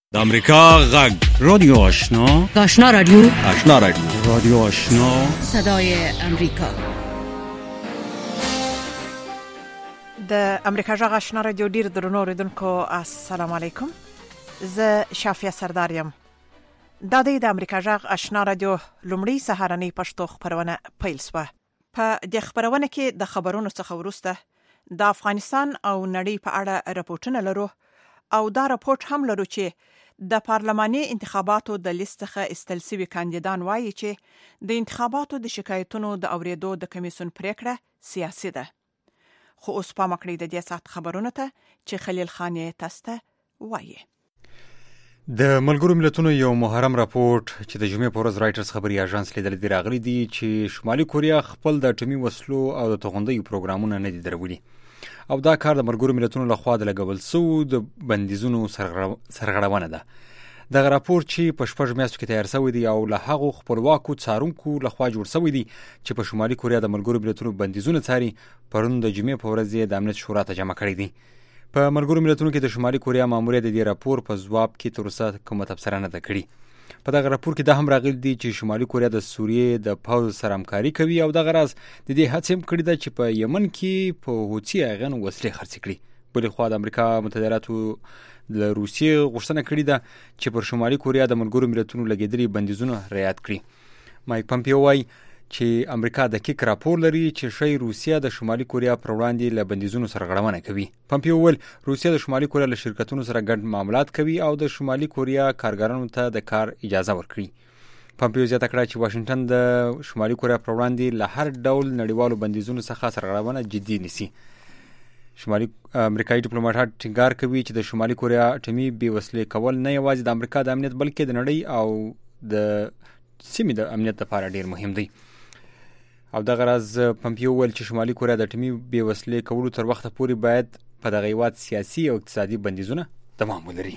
د امریکا غږ رادیو آشنا رادیو رادیو آشنا صدای امریکا. د امریکا غږ آشنا رادیو ډیر درنو اوریدونکو السلام علیکم. زه شافیه سردار یم. دا د امریکا غږ آشنا رادیو لومړی سهارنی پښتو خبرونه پیل شوه. په دې خبرونه کې د خبرونو څخه وروسته د افغانستان او نړۍ په اړه راپورټونه لرو او دا راپورټ هم لرو چې د پارلماني انتخاباتو د لیست څخه استل شوي کاندیدان وایي چې د انتخاباتو د شکایتونو د اوریدو د کمیسیون پریکړه سیاسي ده. خو اوس پام وکړئ د دې ساعت خبرونه ته چې خلیل خان یې تاسو ته وایي. د ملګرو ملتونو یو محرم راپورټ چې د جمعې په ورځ رایټرز خبري اژانس لیدل دی راغلی دی چې شمالي کوریا خپل د اټومي وسلو او د توغندیو پروګرامونه نه دي درولي او دا کار د ملګرو ملتونو لخوا د لګول شوو د بندیزونو سرغړونه ده. دغه راپورټ چې په 6 میاشتو کې تیار شوی دی او له هغو خپلواکو څارونکو لخوا جوړ شوی دی چې په شمالي کوریا د ملګرو ملتونو بندیزونه څاري پرون د جمعې په ورځ د امنیت شورا ته جمع کړی دی. په ملګرو ملتونو کې د شمالي کوریا ماموریت د دې راپور په ځواب کې تر اوسه کومه تبصره نه ده کړې. په دغه راپور کې دا هم راغلی دی چې شمالي کوریا د سوریې د پوځ سره همکاري کوي او دغه راز د دې هڅې هم کړې ده چې په یمن کې په حوثي اغن وسلې خرڅ کړي. بلې خوا د امریکا متحده ایالاتو د روسیې غوښتنه کړې ده چې پر شمالي کوریا د ملګرو ملتونو لګېدلي بندیزونه رعایت کړي. مایک پمپیو وایي چې امریکا د کیک راپور لري چې شی روسیه د شمالي کوریا پر وړاندې له بندیزونو سرغړونه کوي. پمپیو ویل روسیه د شمالي کوریا له شرکتونو سره ګډ معاملات کوي او د شمالي کوریا کارګرانو ته د کار اجازه ورکړي. پمپیو زیاته کړه چې واشنگټن د شمالي کوریا پر وړاندې له هر ډول نړیوالو بندیزونو څخه سرغړونه جدي نیسي. شمالي امریکایي ډیپلوماټ ټینګار کوي چې د شمالي کوریا اټومي بې وسلې کول نه یوازې د امریکا د امنیت بلکې د نړۍ او د سیمې د امنیت لپاره ډیر مهم دی. او دغه راز پمپیو ویل چې شمالي کوریا د اټومي بې وسلې کولو تر وخته پورې باید په دغه هیواد سیاسي او اقتصادي بندیزونه دوام ولري.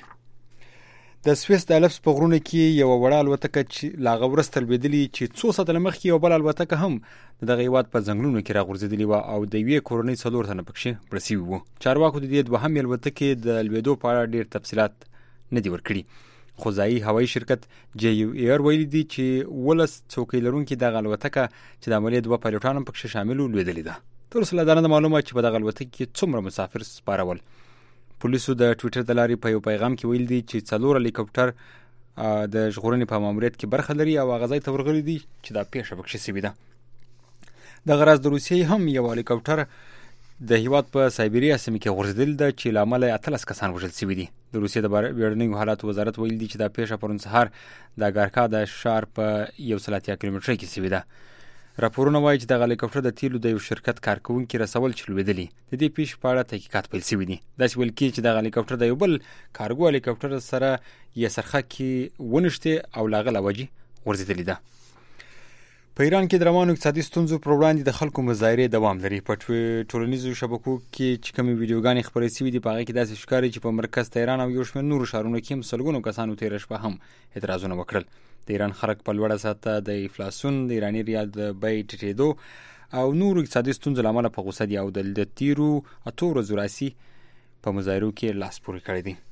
د سویس د الپس په غرونو کې یو وړه الوتکه چې لا غورسته لویدلې چې 2 ساعته مخکې یو بل الوتکه هم دغه هیواد په ځنګلونو کې راغورځېدلې و او د یوې کورنۍ 4 تنه پکښې مړه شوي وو. چارواکو د دې دوهمې الوتکې د لویدو په اړه ډېر تفصیلات نه دي ورکړي. خو ځایي هوایي شرکت جی یو ایر ویلي دي چې 12 څوکۍ لرونکي دغه الوتکه چې د عملیې 2 پایلوټان هم پکښې شامل وو لویدلې ده. تر اوسه لا دا نه معلومه چې په دغه الوتکه کې څومره مسافر سپارول. پولیسو د ټویټر د لارې په یو پیغام کې ویل دي چې 4 هلیکاپټر د ژغورنې په ماموریت کې برخه لري او هغه ځای ته ورغلي دي چې دا پیښه پکښې شوې ده. دغه راز د روسیې هم یو هلیکاپټر د هیواد په سایبریا سیمه کې غورځېدل ده چې له امله 18 کسان وژل شوي دي. د روسیې د بیړنیو حالاتو وزارت ویل دي چې دا پیښه پرون سهار د ګارکا د ښار په 130 کیلومتره کې شوې ده. راپورونه وایي چې د هلیکاپټر د تیلو د یو شرکت کارکونکي رسول چې لوېدلي. د دې پیښې په اړه تحقیقات پیل شوي دي. داسې ویل کېږي چې د هلیکاپټر د یو بل کارګو هلیکاپټر سره یې سرخه کې ونښتې او له هغه له وجې غورځېدلې ده. په ایران کې د روانو اقتصادي ستونزو پر وړاندې د خلکو مظاهرې دوام لري. په ټولنیزو شبکو کې چې کومې ویډیوګانې خپرې شوي دي په هغې کې داسې ښکاري چې په مرکز تهران او یو شمېر نورو ښارونو کې هم سلګونو کسانو تېره شپه هم اعتراضونه وکړل. د ایران خلک په لوړه سطحه د انفلاسیون، د ایراني ریال د بیې ټیټېدو او نورو اقتصادي ستونزو له امله په غوسه دي او د تیرو 8 ورځو راسي په مظاهرو کې لاس پورې کړی دی.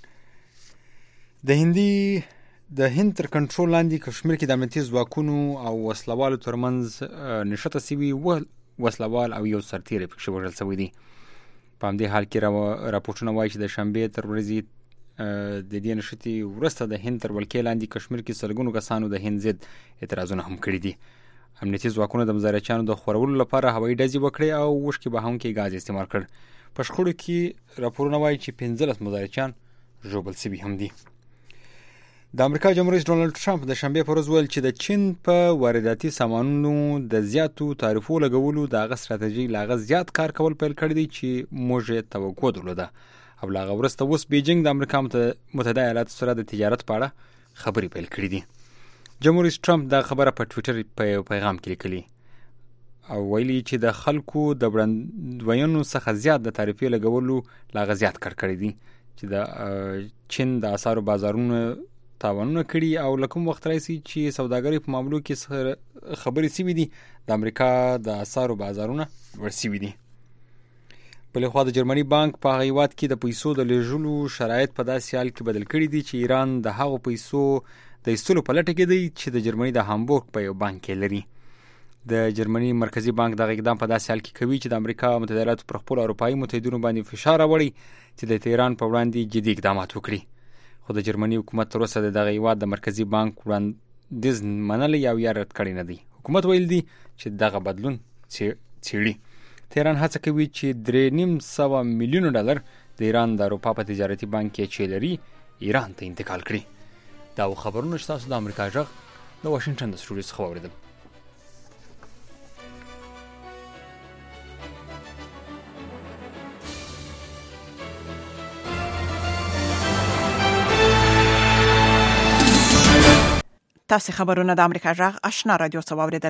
د هند تر کنټرول لاندې کشمیر کې د امنیتي ځواکونو او وسلوالو ترمنځ نښته شوي وسلوال او یو سرتیری پکښې وژل شوی دی. په همدې حال کې راپورټونه وایي چې د شنبې تر ورځې د دې نښتې وروسته د هند تر ولکې لاندې کشمیر کې سلګونو کسانو د هند ضد اعتراضونه هم کړي دي. امنیتي ځواکونو د مظاهرچیانو د خورولو لپاره هوایي ډزې وکړې او وشکې بهونکی ګاز استعمال کړ. په شخړو کې راپورونه وایي چې 15 مظاهرچیان ژوبل شوي هم دي. د امریکا جمهور رئیس ډونالډ ټرمپ د شنبې په ورځ ویل چې د چین په وارداتي سامانونو د زیاتو تعرفو لګولو د هغه ستراتیژۍ له هغه زیات کار کول پیل کړی دی چې موږ یې توقع درلوده او له هغه وروسته اوس بیجینګ د امریکا متحده ایالاتو سره د تجارت په اړه خبرې پیل کړي دي. جمهور رئیس ټرمپ دا خبره په ټویټر په یو پیغام کې لیکلي او ویلي چې د خلکو د وړاندوینو څخه زیات د تعرفې لګولو له هغه زیات کار کړی دی چې د چین د اسعارو بازارونو تاوانونه کړي او له کوم وخت راځي چې سوداګرۍ په معاملو کې خبرې شوي دي د امریکا د اسعارو بازارونه لوړ شوي دي. بلې خوا د جرمني بانک په هغه هیواد کې د پیسو د لیږلو شرایط په داسې حال کې بدل کړي دي چې ایران د هغو پیسو د ایستلو په لټه کې دی چې د جرمني د هامبورګ په یو بانک کې لري. د جرمني مرکزی بانک دغه اقدام په داسې حال کې کوي چې د امریکا متحده ایالاتو پر خپلو اروپایي متحدینو باندې فشار راوړي چې د تهران په وړاندې جدي اقدامات وکړي. خو د جرمني حکومت تر اوسه د دغه هیواد د مرکزی بانک وړاندیز منلی او یا رد کړی نه دی. حکومت ویل دی چې دغه بدلون څیړي. تهران هڅه کوي چې $3.9 میلیون د ایران د اروپا په تجارتي بانک کې چې لري ایران ته انتقال کړي. دا خبرونه چې تاسو د امریکا غږ د واشنگټن د سټوډیو څخه واوریدل. تاسو خبرونه د امریکا غږ آشنا رادیو څخه واوریدل.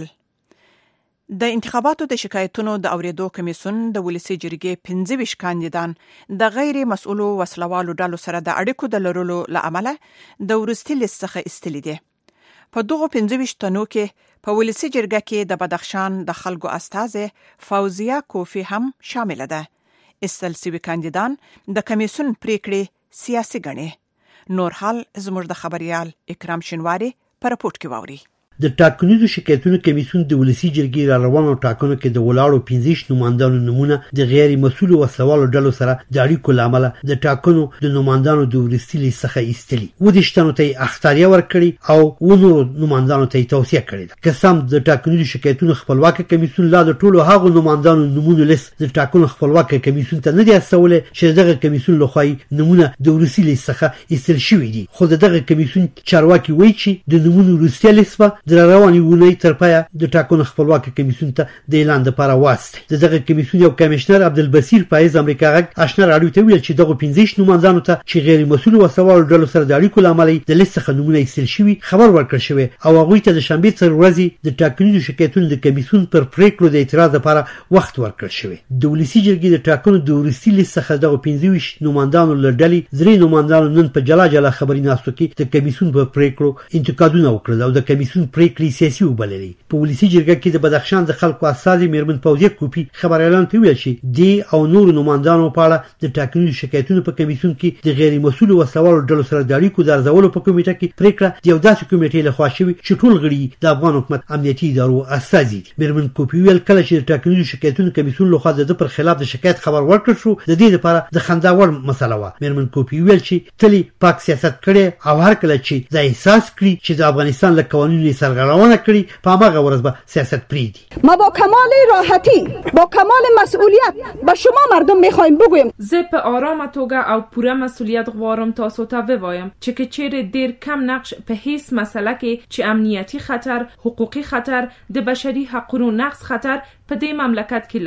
د انتخاباتو د شکایتونو د اوریدو کمیسیون د ولسی جرګې 25 کاندیدان د غیر مسؤلو وسلوالو ډلو سره د اړیکو د لرلو لامل د ورستي لیست څخه استلی دي. په دغه 25 تنو کې په ولسی جرګه کې د بدخشان د خلکو استازه فوزیه کوفی هم شامل ده. استل سوي کاندیدان د کمیسیون پریکړې سیاسي ګڼي. نور حال زموږ د خبريال اکرام شینواری په راپورټ کې واوري. د ټاکنیزو شکایتونو کمیسیون د ولسی جرګې را روانو ټاکنو کې د ولاړو 15 نمائندانو نمونه د غیر مسؤلو وسلوالو ډلو سره د اړیکو لامل د ټاکنو د نمائندانو د ورستي لیست څخه ایستلي. و د شتنو ته اختیار ورکړي او ونورو نمائندانو ته توصیه کړې. قسم د ټاکنیزو شکایتونو خپلواک کمیسیون لا د ټولو هغو نمائندانو نمونه لیست د ټاکنو خپلواک کمیسیون ته نه دی استولې چې دغه کمیسیون لخوا نمونه د ورستي لیست څخه ایستل شوی دي. خو دغه کمیسیون چارواکي وایي چې د نمونه ورستي لیست د رواني ونی تر پایا د ټاکنو خپلواک کمیسیون ته د اعلان لپاره واسطه. دغه کمیسیون یو کمشنر عبدالبصیر فایز امریکا غږ آشنا رادیو ته ویل چې دغه 15 نمائندانو ته چې غیر مسؤل وسوال ډلو سره د اړیکو لامل د لیست څخه نمونه ایستل شوی خبر ورکړ شوی او هغه ته د شنبه تر ورځې د ټاکنیزو شکایتونو د کمیسیون پر پریکړو د اعتراض لپاره وخت ورکړ شوی. د ولسی جرګې د ټاکنو د ورستي لیست څخه دغه 15 نمائندانو لړډلې درې نمائندانو نن په جلا جلا خبري ناستو کې د کمیسیون په پریکړو انتقادونه وکړل او د کمیسیون پریکړې سیاسي وبللې. په ولسی جرګه کې د بدخشان د خلکو استازي میرمن فوزیه کوفی خبر اعلان کوي چې دی او نور نمائندانو په اړه د ټاکنیزو شکایتونو په کمیسیون کې د غیر مسؤل وسوالو ډلو سره د اړیکو د ارزولو په کمیټه کې پریکړه د یو داسې کمیټې لخوا شوې چې ټول غړي د افغان حکومت امنیتي ادارو استازي دي. میرمن کوفی ویل کله چې د ټاکنیزو شکایتونو کمیسیون لخوا د پر خلاف د شکایت خبر ورکړ شو د دې لپاره د خنداور مسله و. میرمن کوفی ویل چې تلی پاک سیاست کړي او هر کله چې د احساس کړي چې د افغانستان له قوانینو سرغړونه کړي په هغه ورځ به سیاست پریدي. ما با کمال راحتی با کمال مسئولیت به شما مردم میخوایم بگویم زه په آرامه توګه او پوره مسئولیت غواړم تاسو ته ووایم چې چیرې ډیر کم نقش په هیڅ مسله کې چې امنیتي خطر، حقوقي خطر، د بشري حقوقو نقض خطر په دې مملکت کې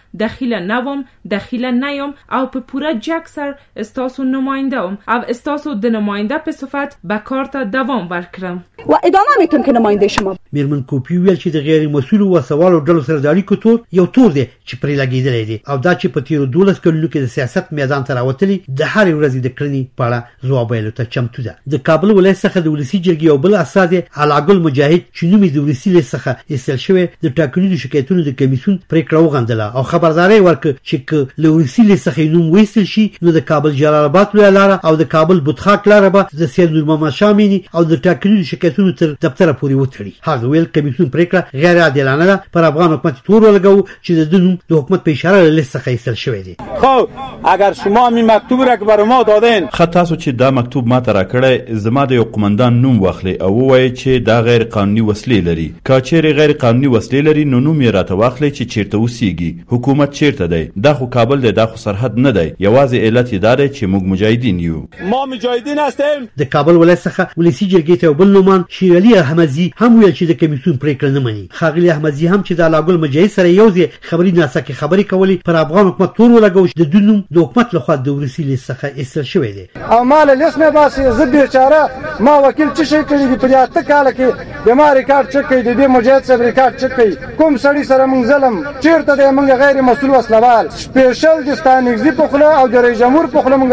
لره داخله نیم او په پوره جګ سر استاسو نماینده او استاسو د نماینده په صفت به کار ته دوام ورکړم و ادامه میتونم که نماینده شما. میرمن کوفی ویل چې د غیر مسؤل وسوالو ډلو سره د اړیکو تور یو تور دی چې پرې لګیدلی دی او دا چې په تیرو 12 کلونو کې د سیاست میدان ته راوتلی د هر ورځې د کړنې په اړه ځواب ویلو ته چمتو ده. د کابل ولایت څخه د ولسی جرګې یو بل استازی علاګل مجاهد چې نوم یې د ولسی لیست څخه ایستل شوی د ټاکنیزو شکایتونو د کمیسیون پریکړه وغندله او خبرداري ورکړه چې له ولسی لیست څخه نوم وایستل شي نو د کابل جلال آباد لاره او د کابل بوتخاک لاره به د سید نور محمد شامینی او د ټاکنیزو شکایتونو تر دفتر پورې وتړي. هغه ویل کمیسیون پریکړه غیر عادلانه ده پر افغان حکومت تور ولګو چې د نوم د حکومت په اشاره لیست څخه ایستل شوی دی. خب اگر شما می مکتوب را که برای ما دادین تاسو چې دا مکتوب ما ته راکړی زما د یو قومندان نوم واخلي او وایي چې دا غیر قانوني وسلې لري. که چیرې غیر قانوني وسلې لري نو نوم یې راته واخلي چې چیرته اوسېږي، حکومت چیرته دی، دا خو کابل دی، دا خو سرحد نه دی. یوازې علت یې دا دی چې موږ مجاهدین یو. ما مجاهدین هستیم. د کابل ولایت څخه ولسی جرګې ته بل نومان شیر علي احمدزي هم ویل چې د کمیسیون پریکړه نه مني. خاغلی احمدزي هم چې د علاګل مجاهد سره یوځای خبري ناسکه خبري کولی پر افغان حکومت تور ولګو د دونو د حکومت لخوا د ورسي لیست څخه ایستل شوی دی. او مال لیست نه باسي زه بیچاره ما وکیل څه شي کړی دی په یاته کال کې د ما ریکارډ چک کړي د مجاهد سره ریکارډ چک کړي کوم سړی سره مونږ ظلم چیرته د مونږ غیر مسؤل وسلوال سپیشل د ستانګزي په خله او د رئیس جمهور په خله مونږ وته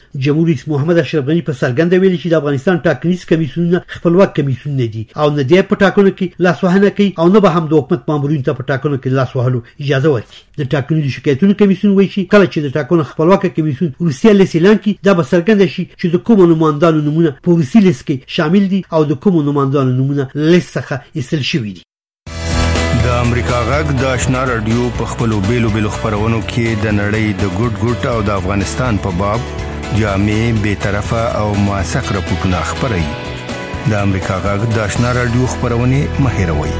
جمهور رئیس محمد اشرف غنی په څرګنده ویلي چې د افغانستان ټاکنیز کمیسیونونه خپلواک کمیسیونونه دي او نه دی په ټاکنو کې لاسوهنه کوي او نه به هم د حکومت مامورینو ته په ټاکنو کې لاس وهلو اجازه ورکړي. د ټاکنیزو شکایتونو کمیسیون وایي چې کله چې د ټاکنو خپلواک کمیسیون وروستي لیست اعلان کړي دا به څرګنده شي چې د کومو نمایندانو نومونه په وروستي لیست کې شامل دي او د کومو نمایندانو نومونه لیست څخه ایستل شوي دي. د امریکا غږ د آشنا رادیو په خپلو بیلو خپرونو کې د نړۍ د ګډ او د افغانستان په باب جامع بے طرفه او موثق راپورټونه خپروي. د امریکا غږ د آشنا رادیو خپرونه مهیروي.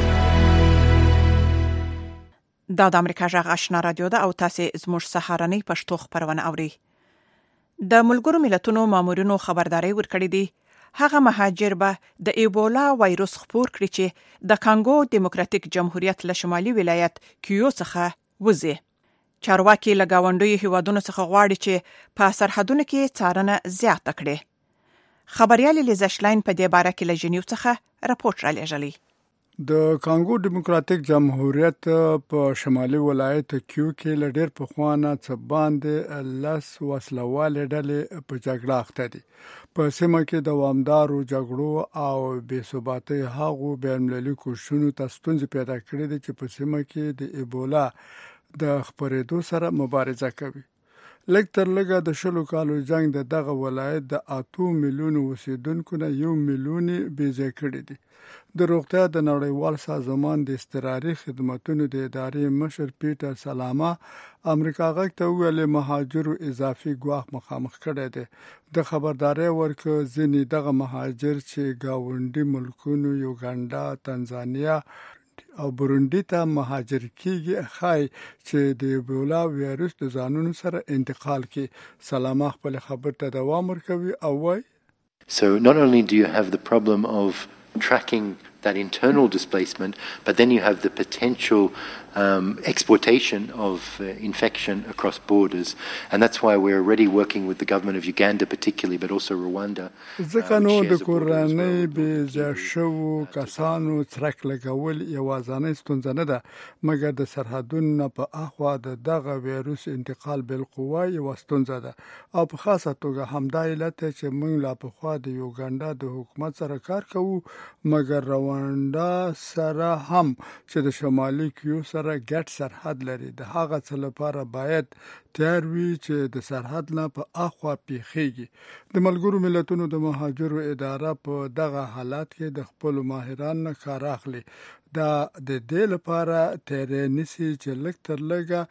دا د امریکا غږ آشنا رادیو ده او تاسو زموږ سهارنۍ پښتو خپرونه اوري. د ملګرو ملتونو مامورینو خبرداري ورکړې دي هغه مهاجر به د ایبولا وایروس خپور کړي چې د کانګو دیموکراتیک جمهوریت له شمالي ولایت کیو څخه وځي. چارواکي له ګاونډیو هیوادونو څخه غواړي چې په سرحدونو کې څارنه زیاته کړي. خبريال لیزشلاین په دې باره کې له جنیو څخه راپورټ را لېږلی. د کانګو دیموکراتیک جمهوریت په شمالي ولایت کیو کې له ډېر پخوانه څه باندې 10 وسلوالې ډلې په جګړه اخته دي. په سیمه کې دوامدارو جګړو او بې ثباتۍ هغو بین‌المللي کوششونو ته ستونزې پیدا کړې دي چې په سیمه کې د ایبولا د خپرېدو سره مبارزه کوي. لږ تر لږه د 20 کالو جنگ دغه ولایت د 8 میلیونو اوسیدونکو نه 1 میلیون بېځای کړي دي. د روغتیا د نړیوال سازمان د اضطراري خدماتو د ادارې مشر پیټر سلاما امریکا غږ ته ویلي مهاجرو اضافي ګواښ مخامخ کړی دی. د خبرداري ورکړه ځینې دغه مهاجر چې گاونډي ملکونو یوګانډا، تنزانیا او بورونډي ته مهاجر کیږي خای چې د ایبولا وایروس د ځانونو سره انتقال کی. سلاما خپل خبر ته دوام ورکوي او وایي So not only do you have the problem of tracking that internal displacement, but then you have the potential exportation of infection across borders, and that's why we're already working with the government of Uganda particularly, but also Rwanda. ځکه نو د کورنۍ بېځای شوو کسانو څرک لګول یوازینۍ ستونزه نه ده، مګر د سرحدونو په اخوا دغه وایروس انتقال بالقوه یوه ستونزه ده او په خاصه توګه همدا علت چې موږ لا پخوا د یوګانډا د حکومت سره کار کوو، مګر رواندا سره هم چې د شمالي کیو سره ګډ سرحد لري. د هغه څه لپاره باید تیار وي چې د سرحد نه په اخوا پیښیږي. د ملګرو ملتونو د مهاجرو اداره په دغه حالات کې د خپل ماهرانو کار اخلي. دا د دې لپاره تیاری نیسي چې لږ تر لږه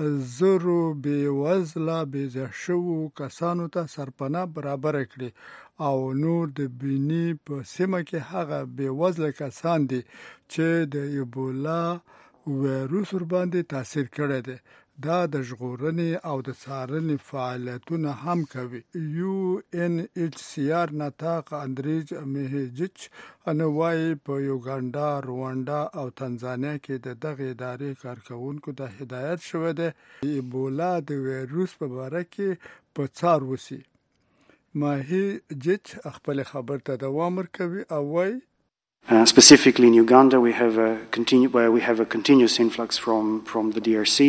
زرو بې وزله بېځای شوو کسانو ته سرپناه برابر کړي او نور د بینی په سیمه کې هغه بې وزله کسان دي چې د ایبولا وایروس ور باندې تاثیر کړی دی. دا د ژغورنې او د څارنې فعالیتونه هم کوي. UNHCR نطاق اندریج مهیجچ انوای په یوګانډا، رواندا او تنزانیا کې دغه ادارې کارکونکو ته هدایت شوی دی ایبولا د وایروس په اړه کې په څار وسی. مهیجچ خپل خبر ته دوام ورکوي او وایي Specifically in Uganda, we have a continuous influx from the DRC.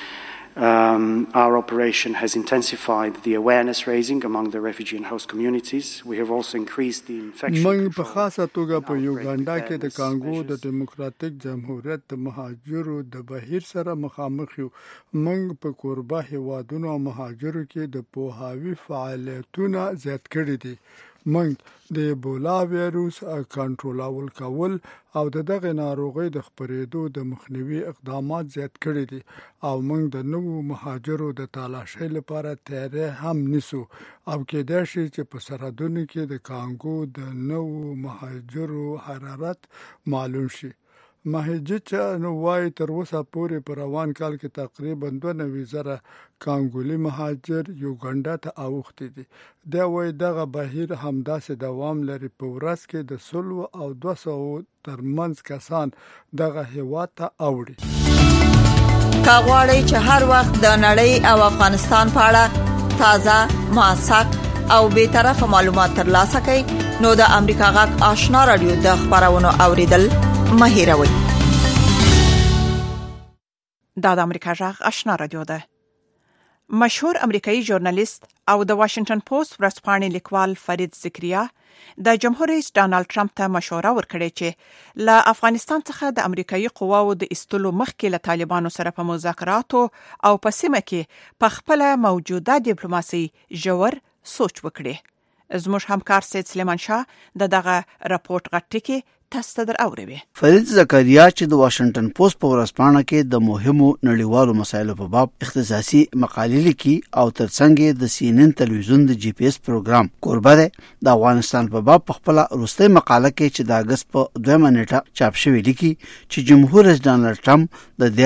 Our operation has intensified the awareness raising among the refugee and host communities. We have also increased the infection. موږ په خاصه توګه په یوګانډا کې د کانګو د دیموکراتیک جمهوریت د مهاجرو د بهیر سره مخامخ یو. موږ په کوربه هیوادونو او مهاجرو کې د پوهاوی فعالیتونه زیات کړي دي. موږ د ایبولا وایروس کنټرول کول او دغه ناروغي د خپرېدو د مخنیوي اقدامات زیات کړي دي او موږ د نوو مهاجرو د تلاشۍ لپاره تیاری هم نیسو او کېدای شي چې په سرحدونو کې د کانګو د نوو مهاجرو حرارت معلوم شي. مهیجچ نوای تر اوسه پورې په روان کال کې تقریبا 92,000 کانګولي مهاجر یوګانډا ته اوښتي دي. دا وایي دغه بهیر همداسې دوام لري. په ورځ کې د 100 او 200 ترمنځ کسان دغه هیواد ته اوړي. کاغوري چې هر وخت د نړۍ او افغانستان په اړه تازه، موثق او به طرفه معلومات ترلاسه کړئ نو د امریکا غږ آشنا رادیو د خبرونو اوریدل مهیروي. دا د امریکا غږ آشنا رادیو ده. مشهور امریکایي ژورنالیست او د واشنگټن پوسټ ورځپاڼې لیکوال فرید ذکریا د جمهور رئیس ډانلډ ټرمپ ته مشوره ورکړې چې له افغانستان څخه د امریکایي قواو د ایستلو مخکې له طالبانو سره په مذاکراتو او په سیمه کې په خپل موجوده ډیپلوماسي ژور سوچ وکړي. زموږ همکار سید سلیمان شاه دغه راپورټ غټکی تاسو ته اوروي. فرید ذکریا چې د واشنگټن پوسټ په ورځپاڼه کې د مهمو نړیوالو مسایلو په باب اختصاصي مقالې لیکي او ترڅنګ د سی ان ان تلویزیون د جی پی ایس پروګرام کوربه ده. د افغانستان په باب په خپل وروستي مقاله کې چې د اگست په 2 نیټه چاپ شوی لیکي چې جمهور رئیس ډانلډ ټرمپ د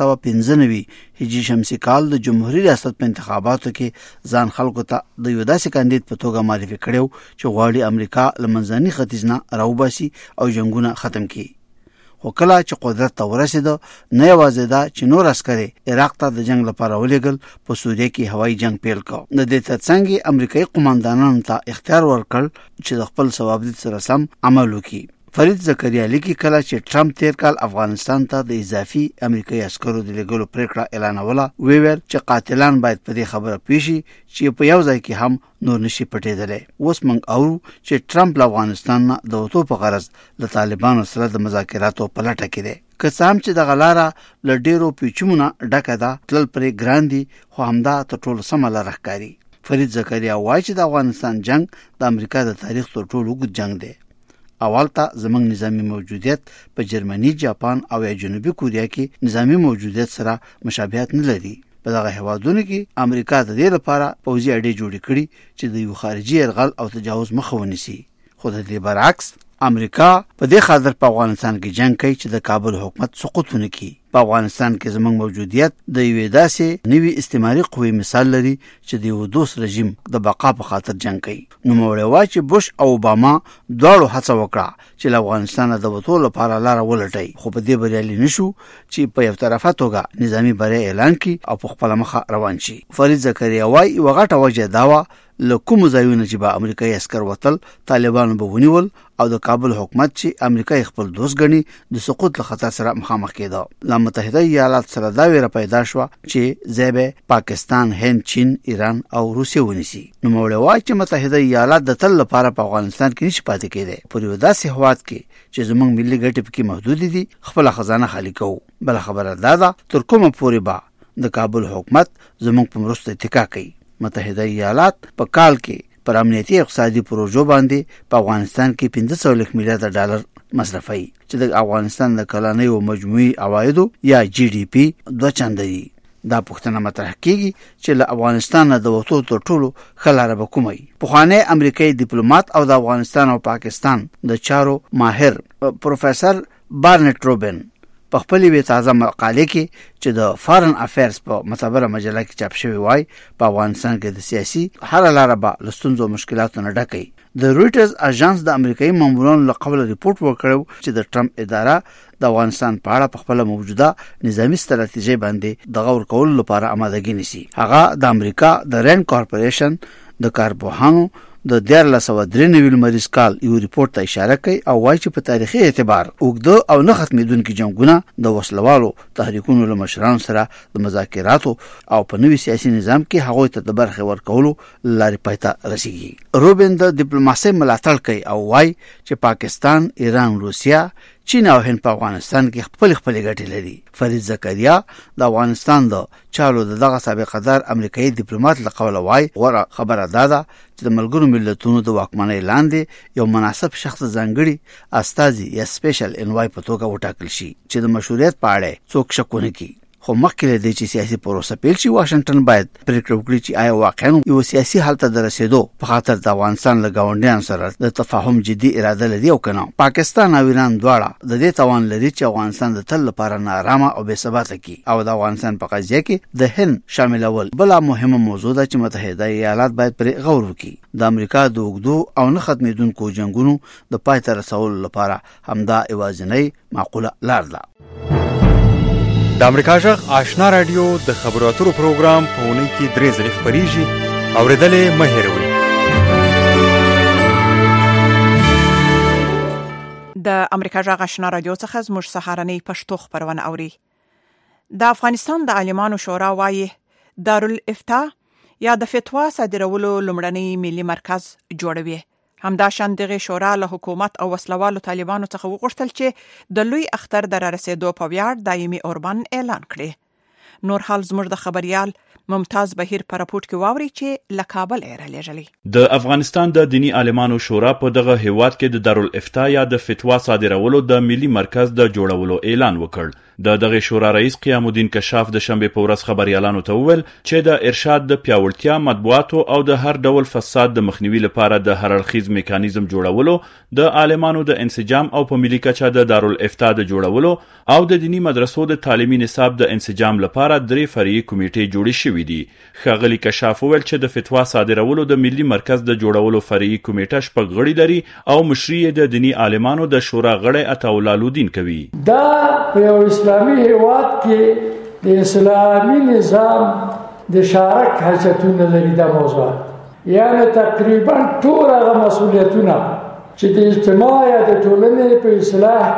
1995 هجری شمسي کال د جمهوریت ریاست په انتخاباتو کې ځان خلکو ته د یو داسې کاندید په توګه معرفي کړو چې غواړي امریکا له منځني ختیځ نه راوباسي او جنگونه ختم کړي. خو کله چې قدرت ته ورسېد نه یوازې دا چې نور عسکري عراق ته د جنگ لپاره ولېږل، په سوریه کې هوایي جنگ پیل کړ. د دې ترڅنګ امریکایي قوماندانانو ته اختیار ورکړ چې د خپل ثوابت سره سم عمل وکړي. فرید ذکریا لیکي کله چې ټرمپ تیر کال افغانستان ته د اضافي امریکایي عسکرو د لګولو پریکړه اعلانوله، ویل چې قاتلان باید په دې خبره پیشي چې په یو ځای کې هم نور نشي پټېدلی. اوس موږ اورو چې ټرمپ له افغانستان نه د وتو په غرض له طالبانو سره د مذاکراتو په لټه کې دی. که څه هم چې دغه لاره له ډېرو پیچومونه ډکه ده، تلل پرې ګران دي، خو همدا تر ټولو سمه لاره ښکاري. فرید ذکریا وایي چې د افغانستان جنگ د امریکا د تاریخ تر ټولو اوږد جنگ دی. اول ته زمنګ نظامی موجودیت په جرمني، جاپان او جنوبي کوریا کې نظامی موجودیت سره مشابهت نه لري. په دغه هیوادونو کې امریکا د دې لپاره پوځي اډې جوړې کړي چې د یو خارجي یرغل او تجاوز مخه ونیسي. خو د دې برعکس امریکا په دې خاطر په افغانستان کې جنگ کوي چې د کابل حکومت سقوط ونکړي. په افغانستان کې زمنګ موجودیت د یوې داسې نوي استعماري قوې مثال لري چې د یو دوست رژیم د بقا په خاطر جنگ کوي. نو موړی وایي چې بوش او اوباما دواړو هڅه وکړه چې له افغانستانه د وتو لپاره لاره ولټوي، خو په دې بریالي نشو چې په یو طرفه توګه نظامی بری اعلان کړي او په خپله مخه روان شي. فرید ذکریا وایي یوه غټه وجه دا وه له کومو ځایونو چې به امریکایي عسکر وتل طالبانو به ونیول او د کابل حکومت چې امریکا خپل دوست ګڼي د سقوط له خطر سره مخامخ کېده. له متحده ایالات سره دا ویره پیدا شوه چې ځای به پاکستان، هند، چین، ایران او روسیه ونیسي. نو موړی وایي چې متحده ایالات د تل لپاره په افغانستان کې نشي پاتې کېدی. پر یو داسې هېواد کې چې زموږ ملي ګټې پکې محدودې دي، خپله خزانه خالي کوو. بله خبره دا ده تر کومه پورې به د کابل حکومت زموږ په مرسته اتکا کوي. متحده ایالات په کال کې پر امنیتي اقتصادي پروژو باندې په افغانستان کې 1500 میلیارډ ډالر مصرفوي چې د افغانستان د کلنیو مجموعي عوایدو یا جی ډي پی 2 چنده دي. دا پوښتنه مطرح کیږي چې له افغانستان نه د وتو تر ټولو ښه لاره به کومه وي. پخوانی امریکایي ډیپلوماټ او د افغانستان او پاکستان د چارو ماهر پروفیسور بارنټ روبن په خپلې وی تازه مقالې کې چې د فارن افیرز په معتبره مجله کې چاپ شوی وای په افغانستان کې د سیاسي هر لاره به له ستونزو او مشکلاتو نه ډکه وي. د رویټرز اژانس د امریکایي مامورانو له قبل ریپورت ورکړو چې د ټرمپ اداره د افغانستان په اړه په خپل موجوده نظامی ستراتیژي باندې د غور کولو لپاره آمادګي نیسي. هغه د امریکا د رین کارپوریشن د کارپوهانو د 1993 لمریز کال یو ریپورت ته اشاره کوي او وایي چې په تاریخي اعتبار اوږده او نه ختمېدونکي جنګونه د وسلوالو تحریکونو له مشرانو سره د مذاکراتو او په نوي سیاسي نظام کې هغوی ته د برخې ورکولو لارې پای ته رسیږي. روبن د ډیپلوماسۍ ملاتړ کوي او وایي چې پاکستان، ایران، روسیه، چین او هند په افغانستان کې خپل ګټې لري. فرید ذکریا د افغانستان د چارو دغه سابقه دار امریکایي ډیپلوماټ له قوله وایي غوره خبره دا ده چې د ملګرو ملتونو د واکمنۍ لاندې یو مناسب شخص ځانګړي استازي یا سپیشل انوای په توګه وټاکل شي چې د مشروعیت په اړه څوک شک ونه کړي. خو مخکې له دې چې سیاسي پروسه پیل شي، واشنگټن باید پریکړه وکړي چې آیا واقعا یو سیاسي حل ته د رسیدو په خاطر د افغانستان له ګاونډیانو سره د تفاهم جدي اراده لري او کنه. پاکستان او ایران دواړه د دې توان لري چې افغانستان د تل لپاره نارامه او بې ثباته کړي او د افغانستان په قضیه کې د هند شاملول بل مهمه موضوع ده چې متحده ایالات باید پر غور وکړي. د امریکا د اوږدو او نه ختمېدونکو جنگونو د پای ته رسولو لپاره همدا یوازینی معقوله لار ده. د امریکا جغ آشنا رادیو د خبرو اترو پروګرام په اونۍ کې 3 ځلې خپریږي. اورېدلې مه هېروئ. د امریکا جغ آشنا رادیو څخه زموږ سهارنۍ پښتو خبرونه اوري. د افغانستان د عالمانو شورا وایي دارالافتا یا د فتوا صادرولو لومړنی ملي مرکز جوړوي. همداشان دغه شورا له حکومت او وسلوالو طالبانو څخه وغوښتل چې د لوی اختر د رارسېدو په ویاړ دایمي اوربند اعلان کړي. نور حال زموږ د خبريال ممتاز بهیر پر راپورټ کې واوري چې له کابل رالیږلي. د افغانستان د دینی عالمانو شورا په دغه هیواد کې د دارالافتا یا د فتوا صادرولو د ملي مرکز د جوړولو اعلان وکړ. د دغه شورا رئیس قیام الدین کشاف د شنبه په ورځ خبريالانو ته وویل چې د ارشاد د پیاوړتیا مطبوعاتو او د هر ډول فساد د مخنیوي لپاره د هر اړخیز میکانیزم جوړولو، د عالمانو د انسجام او په ملي کچه د دارالافتا د جوړولو او د دینی مدرسو د تعلیمي نصاب د انسجام لپاره 3 فرعي کمیټې جوړې شوې دي. ښاغلي کشاف وویل چې د فتوا صادرولو د ملي مرکز د جوړولو فرعي کمیټه 6 غړي لري او مشري د دینی عالمانو د شورا غړی عطاءالله الدین کوي. دا په اسلامي هیواد کې د اسلامي نظام د شارک حاجتونه لري. دا موضوع یعنی تقریبا ټول هغه مسؤلیتونه چې د اجتماع یا د ټولنې په اصلاح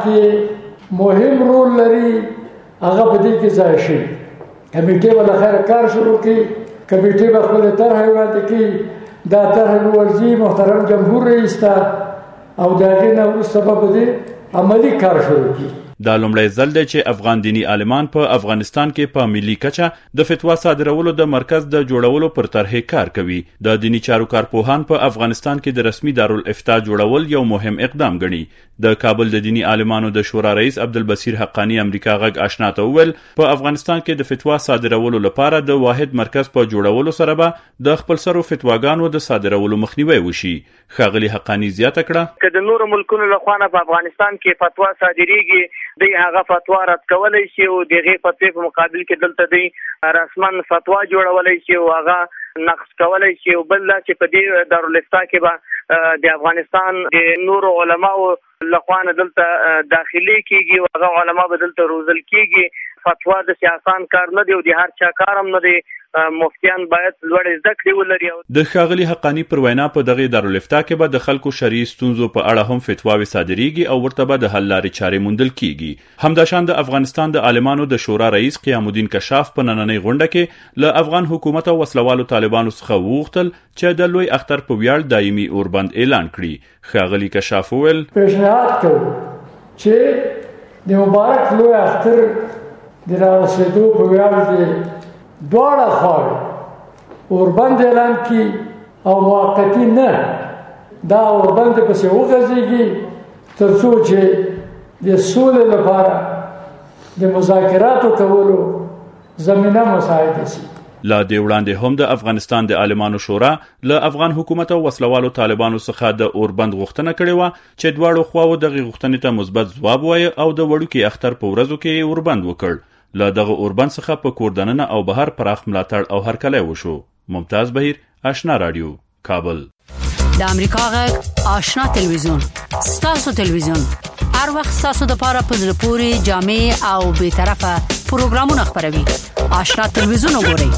کې مهم رول لري هغه په دې کې ځای شي. کمیټې به خیر کار شروع کړي، کمیټې به خپل طرح وړاندې کړي، دا طرح ورځي محترم جمهور رئیس ته او دا غینه وروسته به دې عملی کار شروع کړي. دا لومړی ځل دی چې افغان دینی عالمان په افغانستان کې په ملي کچه د فتوا صادرولو د مرکز د جوړولو پر طرحې کار کوي. د دینی چارو کارپوهان په افغانستان کې د رسمي دارالافتا جوړول یو مهم اقدام ګڼي. د کابل د دینی عالمانو د شورا رئیس عبدالبصیر حقانی امریکا غږ آشنا ته وویل په افغانستان کې د فتوا صادرولو لپاره د واحد مرکز په جوړولو سره به د خپل سرو فتواګانو د صادرولو مخنیوي وشي. ښاغلي حقانی زیاته کړه چې د نورو ملکونو لخوا په افغانستان کې فتوا صادریږي، دی هغه فتوا رد کولای شي او دغه فتوا په مقابل کې دلته دی رسمن فتوا جوړولای شي او هغه نقص کولای شي. او بل دا چې په دې دارالافتا کې به د افغانستان د نورو علماو لخوا دلته داخلي کیږي او هغه علما به دلته روزل کیږي. فتوا د سیاسان کار نه دی او د هر چا کار هم نه دی. مفتیان باید لوړ زده کړې ولري. د ښاغلي حقانی پر وینا په دغه دارالافتا کې به د خلکو شرعي ستونزو په اړه هم فتواوې صادریږي او ورته به د حل لارې چارې موندل کیږي. همداشان د افغانستان د عالمانو د شورا رئیس قیام الدین کشاف په نننۍ غونډه کې له افغان حکومت او وسلوالو طالبانو څخه وغوښتل چې د لوی اختر په ویاړ دایمي اوربند اعلان کړي. ښاغلي کشاف وویل پیشنهاد کوو چې د مبارک لوی اختر د رارسېدو په ویاړ د دواړه خواوې اوربند اعلان کی او موقتی نه دا اوربند پسې وغځېږي تر څو چې د سولې لپاره د مذاکراتو کولو زمینه مساعده شي. لا دې وړاندې هم د افغانستان د عالمانو شورا له افغان حکومت او وسلوالو طالبانو څخه د اوربند غوښتنه کړې وه چې دواړو خواوو دغه غوښتنې ته مثبت ځواب وایي او د وړوکي اختر په ورځو کې اوربند وکړ. له دغه اوربند څخه په کوردننه او بهر پراخ ملاتړ او هرکلی وشو. ممتاز بهیر، آشنا رادیو، کابل. د امریکا غږ آشنا تلویزیون، ستاسو تلویزیون، هر وخت ستاسو د پاره په زړه پورې جامع او به طرفه پروګرامونه خبروي. آشنا تلویزیون وګورئ.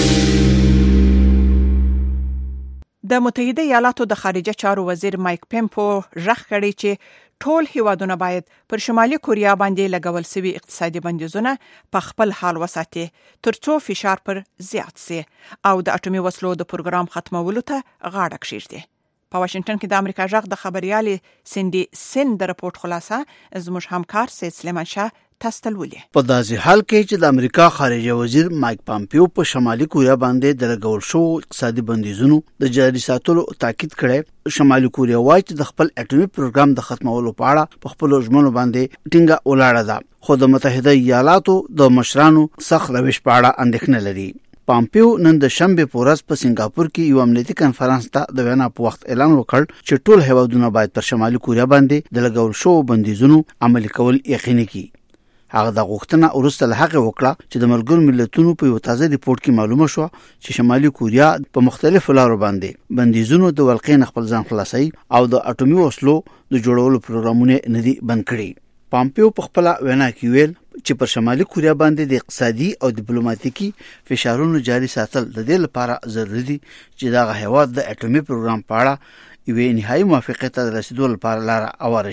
د متحده ایالاتو د خارجه چارو وزیر مایک پمپو ژغ کړی چې ټول هیوادونه باید پر شمالي کوریا باندې لګول شوي اقتصادي بندیزونه په خپل حال وساتي ترڅو فشار پر زیات شي او د اټومي وسلو د پروګرام ختمولو ته غاړه کېږدي. په واشنگټن کې د امریکا غږ د خبريالي سندي سن د رپورت خلاصه زموږ همکار سید سلیمان شاه تستلولي. په داسې حال کې چې د امریکا خارجه وزیر مایک پامپیو په شمالي کوریا باندې د لګول شو اقتصادي بندیزونو د جاري ساتلو تاکید کړي، شمالي کوریا وايي چې د خپل اټومي پروګرام د ختمولو په اړه په خپل ژمنو باندې ټینګه ولاړه ده، خو د متحده ایالاتو د مشرانو سخت روش په اړه اندېښنه لري. پامپیو نن د شنبه په ورځ په سنگاپور کې یو امنیتي کانفرنس ته د وینا په وخت اعلان وکړ چې ټول هیوادونه باید پر شمالي کوریا باندې د لګول شو بندیزونو عملي کول یقیني کړي. هغه د غوښتنه ورسته له هغه وکړه چې د ملګرو ملتونو په یو تازه ریپورت کې معلومه شو چې شمالي کوریا په مختلفو لارو باندې بندیزونو د ولقین خپل ځان خلاصي او د اټومي وسلو د جوړولو پروګرامونه نه دي بند کړي. پامپیو په خپل وینا کې ویل چې پر شمالي کوریا باندې د اقتصادي او ډیپلوماټیکي فشارونو جاري ساتل د دې لپاره ضروري دي چې دا هیواد د اټومي پروګرام په اړه یوې نهایي موافقت ته رسیدو لپاره لار اواره شي.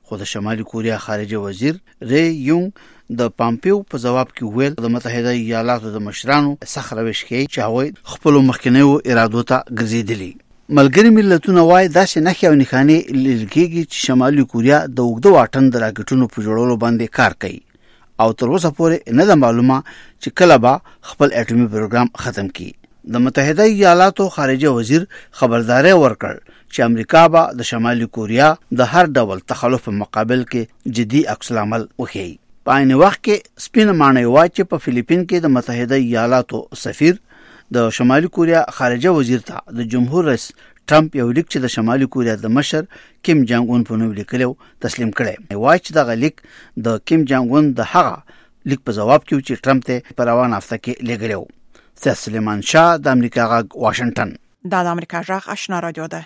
خو د شمالي کوریا خارجه وزیر ری یونګ د پامپیو په جواب کې ویل د متحده ایالاتو د مشرانو سخت روش کې چې هغوی خپل مخکنیو ارادو ته ګرځېدلي. ملګری ملتونه وایي داسې نښې او نښانې لیدل کېږي چې شمالي کوریا د اوږده واټن د راکټونو په جوړولو باندې کار کوي او تر اوسه پورې نه ده معلومه چې کله به خپل اټومي پروګرام ختم کړي. د متحده ایالاتو خارجه وزیر خبرداري ورکړ چې امریکا به د شمالي کوریا د هر ډول تخلف په مقابل کې جدي عکس العمل وښيي. په عین وخت کې سپینه معنی وایي چې په فلیپین کې د متحده ایالاتو سفیر د شمالي کوریا خارجه وزیر ته د جمهور رئیس ټرمپ یو لیک چې د شمالي کوریا د مشر کیم جانګ اون په نوم لیکلو تسلیم کړی. وایي چې دغه لیک د کیم جانګ اون د هغه لیک په جواب کې چې ټرمپ ته په روانه هفته کې لیږلی و. سلیمان شاه د امریکا غږ واشنگټن. دا د امریکا غږ آشنا رادیو ده.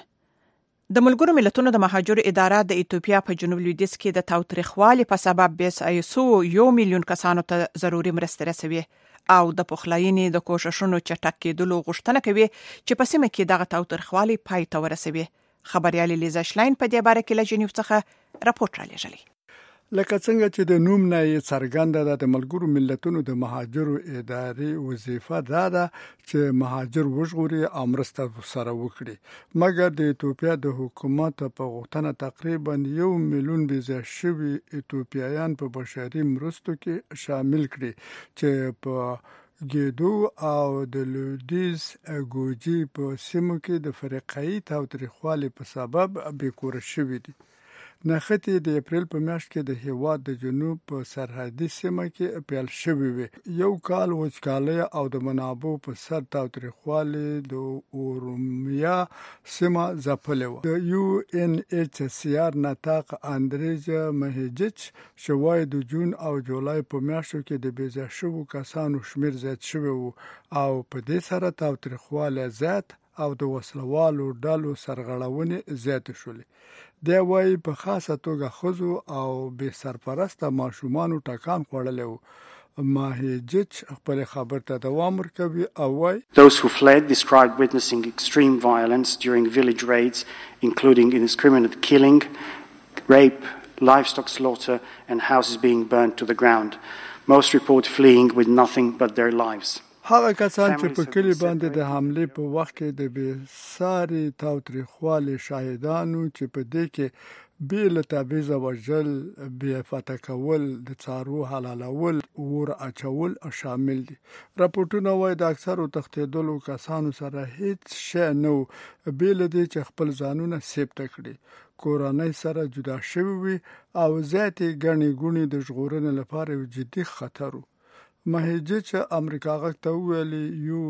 د ملګرو ملتونو د مهاجرو اداره د ایتوپیا په جنوب لویدیځ کې د تاوتریخوالي په سبب بیس ایسو 1 میلیون کسانو ته ضروري مرستې رسوي او د پخلاینې د کوششونو چټک کېدلو غوښتنه کوي چې په سیمه کې دغه تاوتریخوالي پای ته ورسوي. خبريال لیزا شلاین په دې باره کې له جنیو څخه راپورټ را لېږلی. لکه څنګه چې د نوم نه یې څرګنده ده د ملګرو ملتونو د مهاجرو ادارې وظیفه ده چې مهاجر وژغوري او مرسته سره وکړي. مګر د ایتوپیا د حکومت په غوښتنه تقریبا 1 میلیون ویزا شوي ایتوپیایان په بشري مرستو کې شامل کړي چې په ګیدو او د لودیز اګوجي په سیمو کې د فرقایي تاوتریخوالي په سبب بیکور شوي دي. نښتې د اپریل په میاشت کې د هیواد د جنوب په سرحدي سیمه کې پیل شوې وي. یو کال وچکالۍ او د منابعو په سر تاوتریخوالي د اورومیا سیمه ځپلې وه. د UNHCR نطاق اندریج مهیجچ شوای د جون او جولای په میاشتو کې د بیزا شوو کسانو شمیر زیات شوی وو او په دې سره تاوتریخوالی زیات او د وسلوالو ډلو سرغړونې زیات شولې. دی وایي په خاصه توګه ښځو او بې سرپرسته ماشومانو ټکان خوړلی و. ماهیجچ خپل خبر ته دوام ورکوي او وایي Those who fled described witnessing extreme violence during village raids, including indiscriminate killing, rape, livestock slaughter and houses being burnt to the ground. Most report fleeing with nothing but their lives. هغه کسان چې په کلی باندې د حمله په وخت کې د بېساري تاوتریخوالي شاهدانو چې په دې کې بیل تبعیض وژل، بې فتح کول، د څارو حلالول، اور اچول شامل دي. راپورټونه وایي د اکثرو تښتېدلو کسانو سره هیڅ شی نه و بیل دې چې خپل ځانونه سیپته کړي، کورنۍ سره جدا شوي وي او زیاتې ګڼې ګوڼې د ژغورنې لپاره یو جدي خطر و. مهیجچ امریکا غږ ته وویلي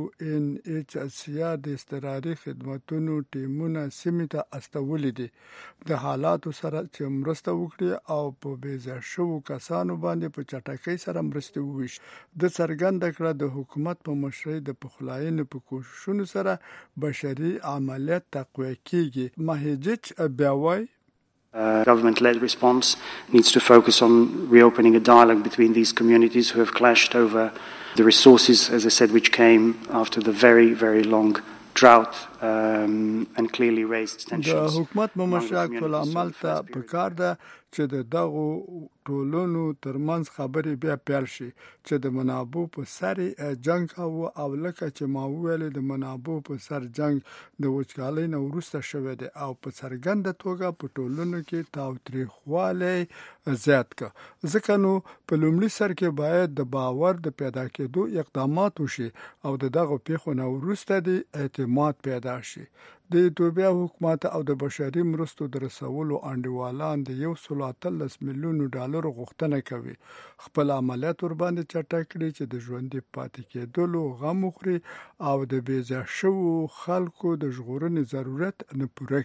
UNHCR د اضطراري خدمتونو ټیمونه سیمې ته استولي دي د حالاتو سره چې مرسته وکړي او په بیزا شوو کسانو باندې په چټکۍ سره مرسته وویشي. د څرګنده کړه د حکومت په مشرۍ د پخلاینې په کوششونو سره بشري عملیات تقویه کیږي. مهیجچ بیا وایي Government-led response needs to focus on reopening a dialogue between these communities who have clashed over the resources, as I said, which came after the very, very long drought and clearly raised tensions. د حکومت مشرک ټول عمل ته پکار ده چې د دغو ټولونو ترمنځ خبرې بیا پیل شي چې د منابعو په سر جنگ او لکه چې ما ویل د منابعو په سر جنگ د وچکالۍ نه وروسته شوی دی او په څرګنده توګه په ټولنو کې تاوتریخوالی زیات کا. ځکه نو په لومړي سر کې باید د باور د پیدا کېدو اقدامات وشي او دغه پیښو نه وروسته د اعتماد پیدا شي. د ایتوپیا حکومت او د بشري مرستو د رسولو انډیوالان د $113 میلیون غوښتنه کوي خپل عملیات ور باندې چټک کړي چې د ژوندۍ پاتې کېدلو غم وخوري او د بیزا شوو خلکو د ژغورنې ضرورت نه پوره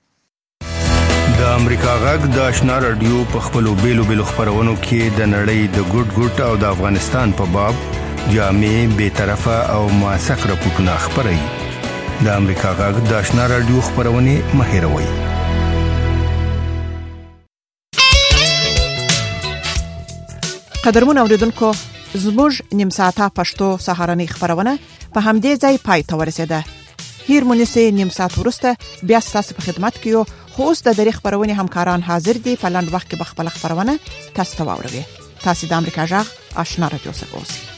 کړي. د امریکا غږ د آشنا رادیو په خپلو بیلو خپرونو کې د نړۍ د ګډ او د افغانستان په باب جامع، بیطرفه او موثق راپورټونه خپروي. د امریکا غږ د آشنا رادیو خپرونې مه هېروئ. قدرمن اوریدونکو، زموږ نیم ساعته پښتو سهارنۍ خبرونه په همدې ځای پای ته ورسېده. هیر مونږه نیم ساعت وروسته بیا ستاسو په خدمت کې یو، خو اوس د درې خبرونه همکاران حاضر دي په لاند وخت کې بخپل خبرونه تاسو ته واوروي. تاسو د امریکا جغ آشنا رادیو څخه اوسئ.